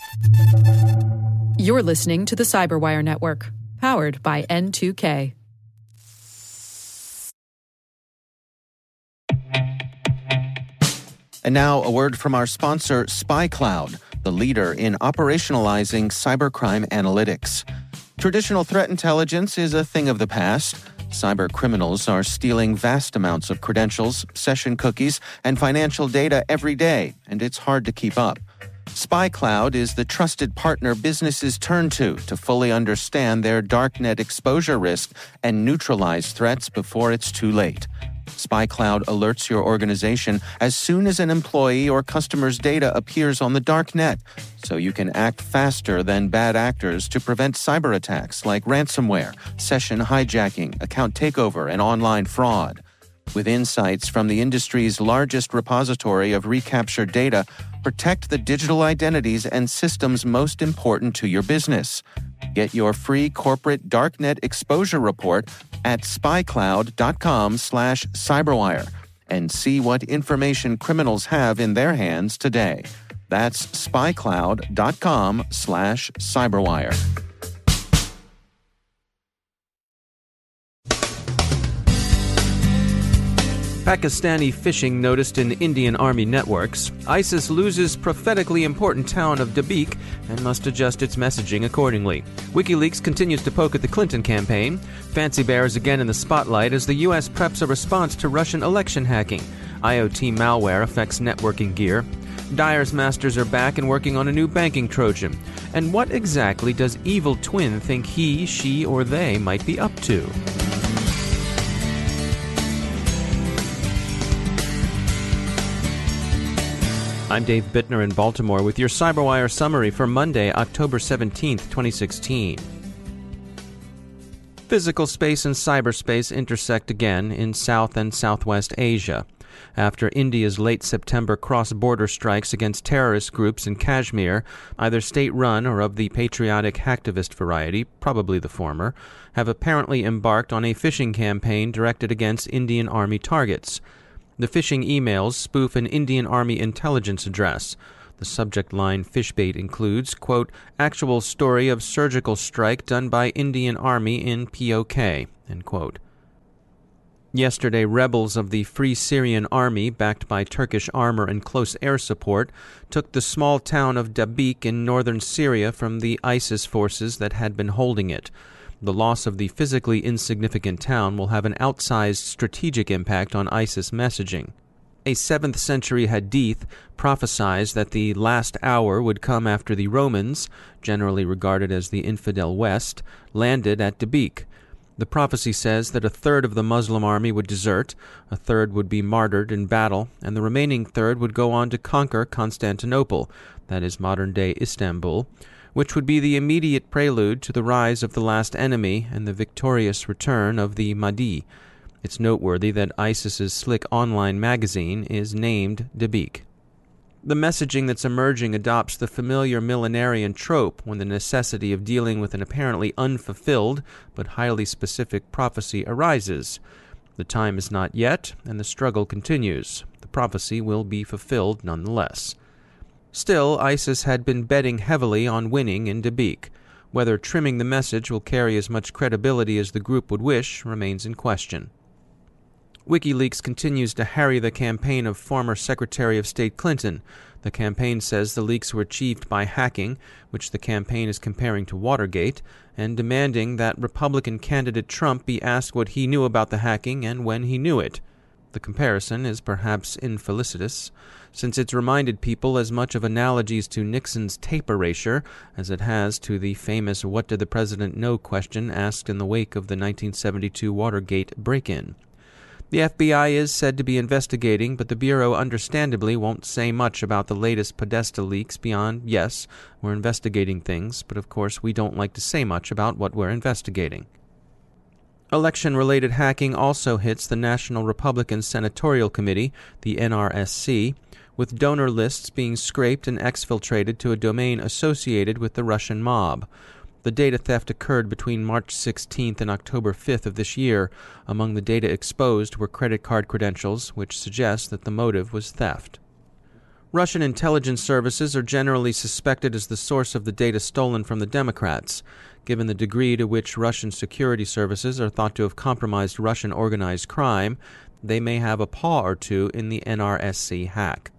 You're listening to the Cyberwire Network, powered by N2K. And now a word from our sponsor, SpyCloud, the leader in operationalizing cybercrime analytics. Traditional threat intelligence is a thing of the past. Cyber criminals are stealing vast amounts of credentials, session cookies, and financial data every day, and it's hard to keep up. SpyCloud is the trusted partner businesses turn to fully understand their darknet exposure risk and neutralize threats before it's too late. SpyCloud alerts your organization as soon as an employee or customer's data appears on the darknet, so you can act faster than bad actors to prevent cyber attacks like ransomware, session hijacking, account takeover, and online fraud. With insights from the industry's largest repository of recaptured data, protect the digital identities and systems most important to your business. Get your free corporate darknet exposure report at spycloud.com/cyberwire and see what information criminals have in their hands today. That's spycloud.com/cyberwire. Pakistani phishing noticed in Indian Army networks. ISIS loses prophetically important town of Dabiq and must adjust its messaging accordingly. WikiLeaks continues to poke at the Clinton campaign. Fancy Bear is again in the spotlight as the U.S. preps a response to Russian election hacking. IoT malware affects networking gear. Dyer's Masters are back and working on a new banking Trojan. And what exactly does Evil Twin think he, she, or they might be up to? I'm Dave Bittner in Baltimore with your CyberWire summary for Monday, October 17th, 2016. Physical space and cyberspace intersect again in South and Southwest Asia. After India's late September cross-border strikes against terrorist groups in Kashmir, either state-run or of the patriotic hacktivist variety, probably the former, have apparently embarked on a phishing campaign directed against Indian Army targets. The phishing emails spoof an Indian Army intelligence address. The subject line fishbait includes, quote, actual story of surgical strike done by Indian Army in POK, end quote. Yesterday, rebels of the Free Syrian Army, backed by Turkish armor and close air support, took the small town of Dabiq in northern Syria from the ISIS forces that had been holding it. The loss of the physically insignificant town will have an outsized strategic impact on ISIS messaging. A 7th century hadith prophesies that the last hour would come after the Romans, generally regarded as the infidel West, landed at Dabiq. The prophecy says that a third of the Muslim army would desert, a third would be martyred in battle, and the remaining third would go on to conquer Constantinople, that is modern-day Istanbul, which would be the immediate prelude to the rise of the last enemy and the victorious return of the Mahdi. It's noteworthy that ISIS's slick online magazine is named Dabiq. The messaging that's emerging adopts the familiar millenarian trope when the necessity of dealing with an apparently unfulfilled but highly specific prophecy arises. The time is not yet, and the struggle continues. The prophecy will be fulfilled nonetheless. Still, ISIS had been betting heavily on winning in Dabiq. Whether trimming the message will carry as much credibility as the group would wish remains in question. WikiLeaks continues to harry the campaign of former Secretary of State Clinton. The campaign says the leaks were achieved by hacking, which the campaign is comparing to Watergate, and demanding that Republican candidate Trump be asked what he knew about the hacking and when he knew it. The comparison is perhaps infelicitous, since it's reminded people as much of analogies to Nixon's tape erasure as it has to the famous "What did the president know?" question asked in the wake of the 1972 Watergate break-in. The FBI is said to be investigating, but the Bureau understandably won't say much about the latest Podesta leaks beyond, yes, we're investigating things, but of course we don't like to say much about what we're investigating. Election-related hacking also hits the National Republican Senatorial Committee, the NRSC, with donor lists being scraped and exfiltrated to a domain associated with the Russian mob. The data theft occurred between March 16th and October 5th of this year. Among the data exposed were credit card credentials, which suggests that the motive was theft. Russian intelligence services are generally suspected as the source of the data stolen from the Democrats, given the degree to which Russian security services are thought to have compromised Russian organized crime. They may have a paw or two in the NRSC hack.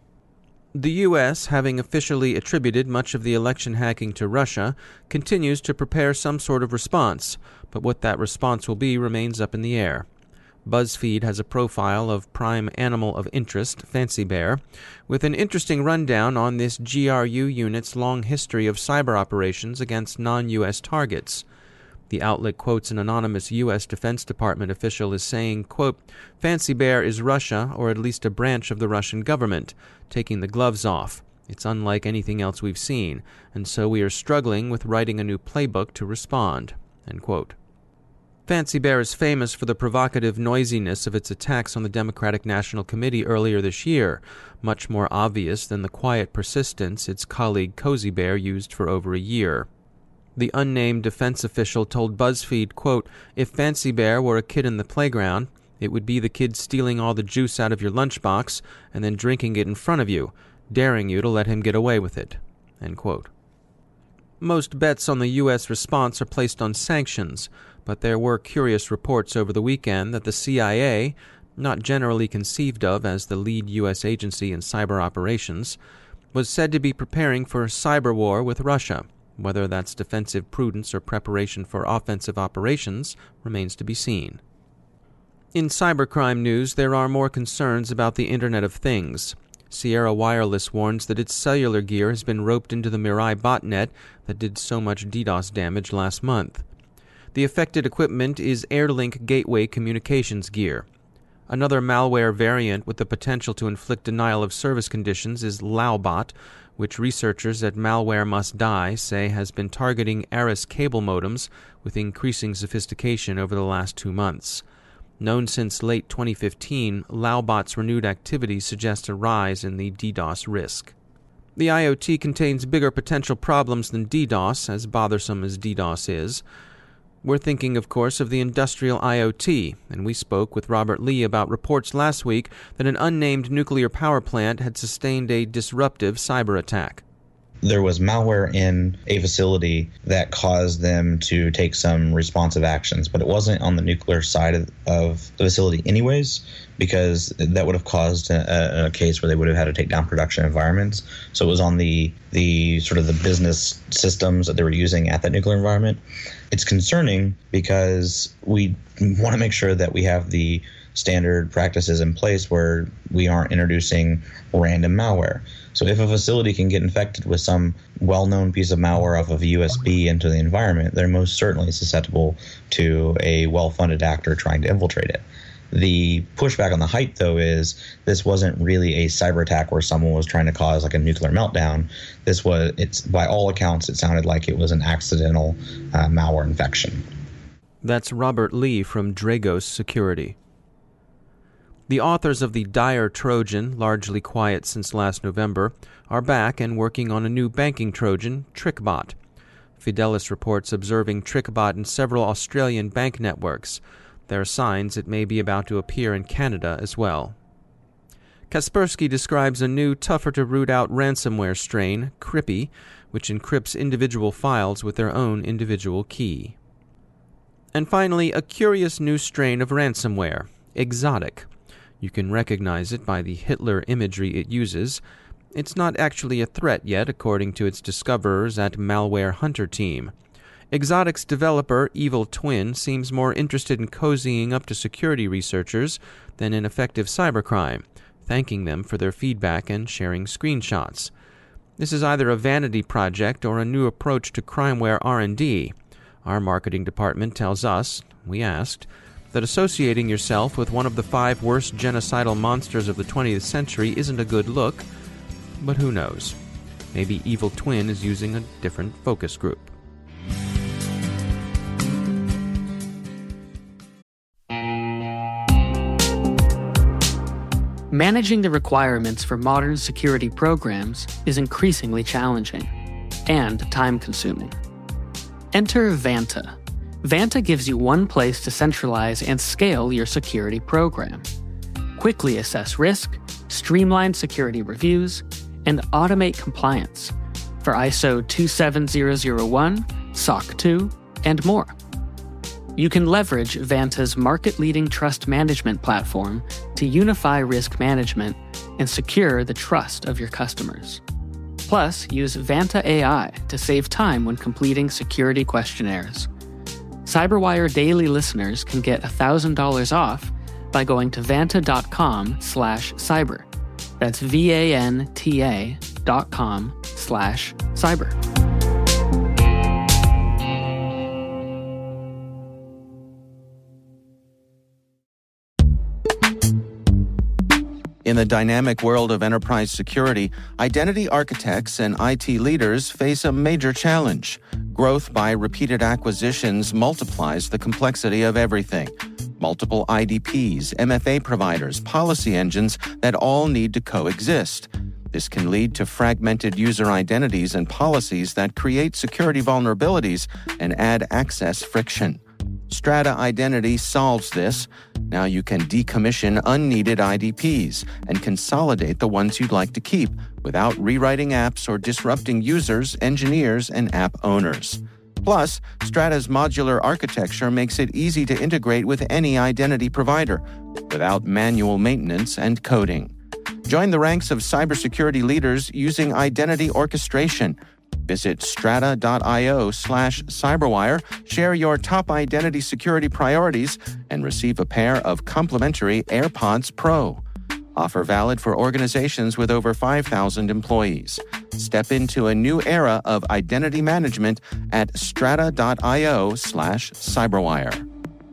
The U.S., having officially attributed much of the election hacking to Russia, continues to prepare some sort of response, but what that response will be remains up in the air. BuzzFeed has a profile of prime animal of interest, Fancy Bear, with an interesting rundown on this GRU unit's long history of cyber operations against non-U.S. targets. The outlet quotes an anonymous U.S. Defense Department official as saying, quote, "Fancy Bear is Russia, or at least a branch of the Russian government, taking the gloves off. It's unlike anything else we've seen, and so we are struggling with writing a new playbook to respond." End quote. Fancy Bear is famous for the provocative noisiness of its attacks on the Democratic National Committee earlier this year, much more obvious than the quiet persistence its colleague Cozy Bear used for over a year. The unnamed defense official told BuzzFeed, quote, "If Fancy Bear were a kid in the playground, it would be the kid stealing all the juice out of your lunchbox and then drinking it in front of you, daring you to let him get away with it." End quote. Most bets on the U.S. response are placed on sanctions, but there were curious reports over the weekend that the CIA, not generally conceived of as the lead U.S. agency in cyber operations, was said to be preparing for cyber war with Russia. Whether that's defensive prudence or preparation for offensive operations remains to be seen. In cybercrime news, there are more concerns about the Internet of Things. Sierra Wireless warns that its cellular gear has been roped into the Mirai botnet that did so much DDoS damage last month. The affected equipment is Airlink Gateway Communications gear. Another malware variant with the potential to inflict denial of service conditions is Laubot, which researchers at Malware Must Die say has been targeting Aris cable modems with increasing sophistication over the last 2 months. Known since late 2015, Laubot's renewed activity suggests a rise in the DDoS risk. The IoT contains bigger potential problems than DDoS, as bothersome as DDoS is. We're thinking, of course, of the industrial IoT, and we spoke with Robert Lee about reports last week that an unnamed nuclear power plant had sustained a disruptive cyber attack. There was malware in a facility that caused them to take some responsive actions, but it wasn't on the nuclear side of the facility anyways, because that would have caused a case where they would have had to take down production environments. So it was on the sort of the business systems that they were using at that nuclear environment. It's concerning because we want to make sure that we have the standard practices in place where we aren't introducing random malware. So if a facility can get infected with some well-known piece of malware off of a USB into the environment, they're most certainly susceptible to a well-funded actor trying to infiltrate it. The pushback on the hype, though, is this wasn't really a cyber attack where someone was trying to cause like a nuclear meltdown. It's by all accounts, it sounded like it was an accidental malware infection. That's Robert Lee from Dragos Security. The authors of the Dire Trojan, largely quiet since last November, are back and working on a new banking Trojan, TrickBot. Fidelis reports observing TrickBot in several Australian bank networks. There are signs it may be about to appear in Canada as well. Kaspersky describes a new, tougher-to-root-out ransomware strain, Crippy, which encrypts individual files with their own individual key. And finally, a curious new strain of ransomware, Exotic. You can recognize it by the Hitler imagery it uses. It's not actually a threat yet, according to its discoverers at Malware Hunter Team. Exotic's developer, Evil Twin, seems more interested in cozying up to security researchers than in effective cybercrime, thanking them for their feedback and sharing screenshots. This is either a vanity project or a new approach to crimeware R&D. Our marketing department tells us, we asked, that associating yourself with one of the 5 worst genocidal monsters of the 20th century isn't a good look, but who knows? Maybe Evil Twin is using a different focus group. Managing the requirements for modern security programs is increasingly challenging and time-consuming. Enter Vanta. Vanta gives you one place to centralize and scale your security program. quickly assess risk, streamline security reviews, and automate compliance for ISO 27001, SOC 2, and more. You can leverage Vanta's market-leading trust management platform to unify risk management and secure the trust of your customers. Plus, use Vanta AI to save time when completing security questionnaires. CyberWire Daily listeners can get $1,000 off by going to vanta.com/cyber. That's VANTA.com/cyber. In the dynamic world of enterprise security, identity architects and IT leaders face a major challenge. Growth by repeated acquisitions multiplies the complexity of everything. Multiple IDPs, MFA providers, policy engines that all need to coexist. This can lead to fragmented user identities and policies that create security vulnerabilities and add access friction. Strata Identity solves this. Now you can decommission unneeded IDPs and consolidate the ones you'd like to keep without rewriting apps or disrupting users, engineers, and app owners. Plus, Strata's modular architecture makes it easy to integrate with any identity provider without manual maintenance and coding. Join the ranks of cybersecurity leaders using identity orchestration. Visit strata.io/cyberwire, share your top identity security priorities, and receive a pair of complimentary AirPods Pro. Offer valid for organizations with over 5,000 employees. Step into a new era of identity management at strata.io/cyberwire.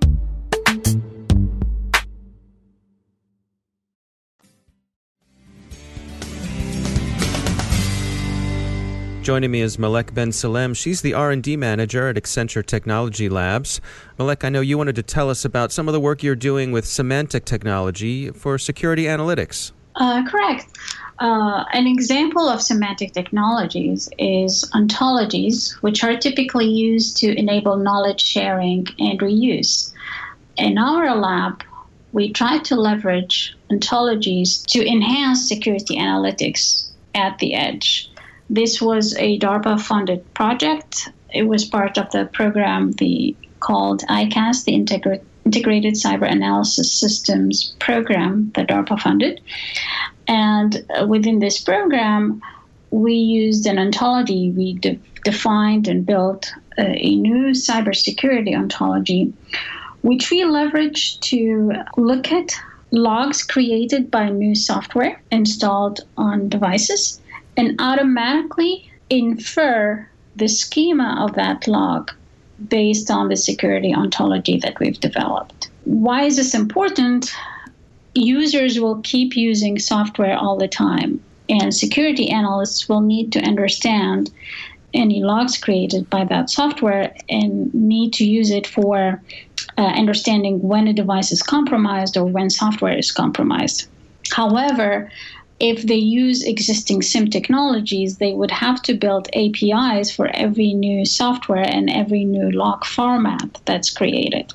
Joining me is Malek Ben Salem. She's the R&D manager at Accenture Technology Labs. Malek, I know you wanted to tell us about some of the work you're doing with semantic technology for security analytics. Correct. An example of semantic technologies is ontologies, which are typically used to enable knowledge sharing and reuse. In our lab, we try to leverage ontologies to enhance security analytics at the edge. This was a DARPA-funded project. It was part of the program called ICAS, the Integrated Cyber Analysis Systems Program that DARPA funded. And within this program, we used an ontology. We defined and built a new cybersecurity ontology, which we leveraged to look at logs created by new software installed on devices and automatically infer the schema of that log based on the security ontology that we've developed. Why is this important? Users will keep using software all the time, and security analysts will need to understand any logs created by that software and need to use it for understanding when a device is compromised or when software is compromised. However, if they use existing SIM technologies, they would have to build APIs for every new software and every new log format that's created.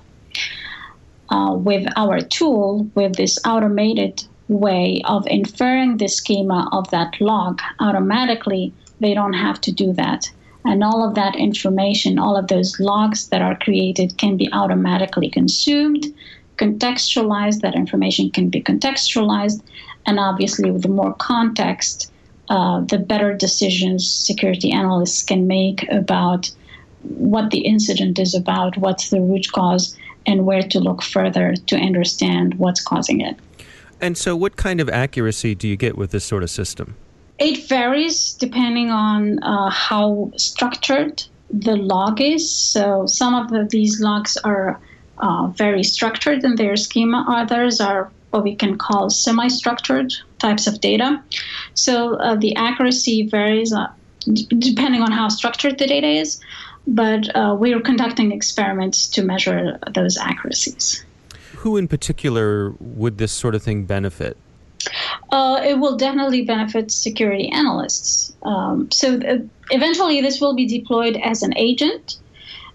With our tool, with this automated way of inferring the schema of that log automatically, they don't have to do that. And all of that information, all of those logs that are created can be automatically consumed, contextualized. That information can be contextualized. And obviously, with the more context, the better decisions security analysts can make about what the incident is about, what's the root cause, and where to look further to understand what's causing it. And so what kind of accuracy do you get with this sort of system? It varies depending on how structured the log is. So some of these logs are very structured in their schema. Others are what we can call semi-structured types of data. So the accuracy varies depending on how structured the data is, but we are conducting experiments to measure those accuracies. Who in particular would this sort of thing benefit? It will definitely benefit security analysts. So eventually this will be deployed as an agent.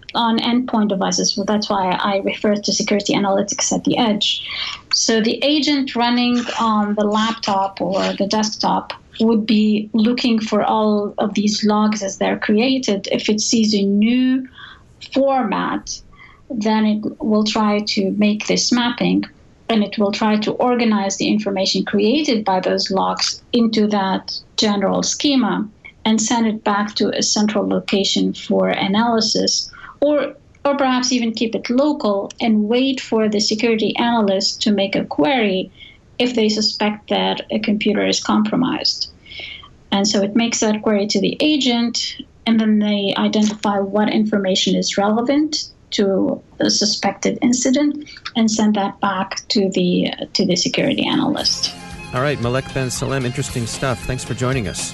on endpoint devices. Well, that's why I refer to security analytics at the edge. So the agent running on the laptop or the desktop would be looking for all of these logs as they're created. If it sees a new format, then it will try to make this mapping, and it will try to organize the information created by those logs into that general schema and send it back to a central location for analysis, or perhaps even keep it local and wait for the security analyst to make a query if they suspect that a computer is compromised. And so it makes that query to the agent, and then they identify what information is relevant to the suspected incident and send that back to the security analyst. All right, Malek Ben Salem, interesting stuff. Thanks for joining us.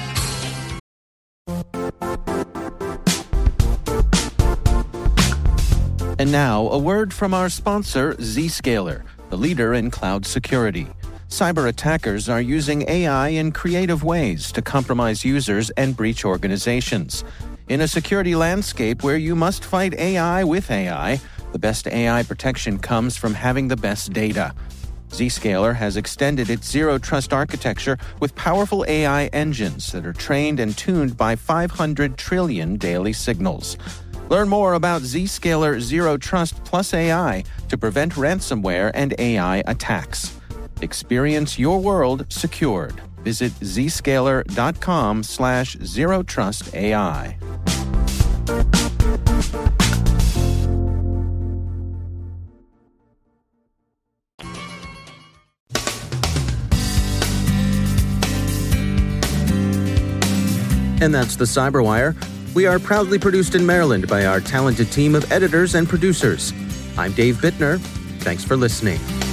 And now, a word from our sponsor, Zscaler, the leader in cloud security. Cyber attackers are using AI in creative ways to compromise users and breach organizations. In a security landscape where you must fight AI with AI, the best AI protection comes from having the best data. Zscaler has extended its Zero Trust architecture with powerful AI engines that are trained and tuned by 500 trillion daily signals. Learn more about Zscaler Zero Trust Plus AI to prevent ransomware and AI attacks. Experience your world secured. Visit zscaler.com/zerotrustai. And that's the Cyberwire. We are proudly produced in Maryland by our talented team of editors and producers. I'm Dave Bittner. Thanks for listening.